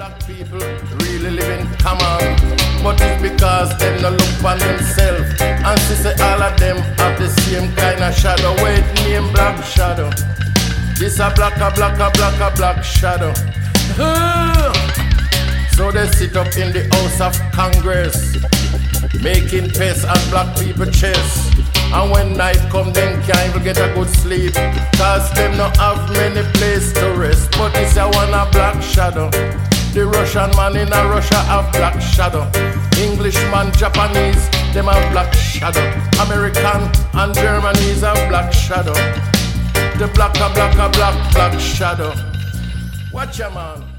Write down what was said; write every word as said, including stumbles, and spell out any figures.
black people really live in common, but it's because them no look on themselves. And she say all of them have the same kind of shadow. Wait, name Black Shadow. This a black, a black, a black, a black shadow. So they sit up in the House of Congress, making peace on black people chest. And when night come, then can't even get a good sleep, cause them not have many place to rest. But this a one a black shadow. The Russian man in a Russia have black shadow. Englishman, Japanese, them have black shadow. American and Germany's have black shadow. The black a black a black black shadow. Watch ya man.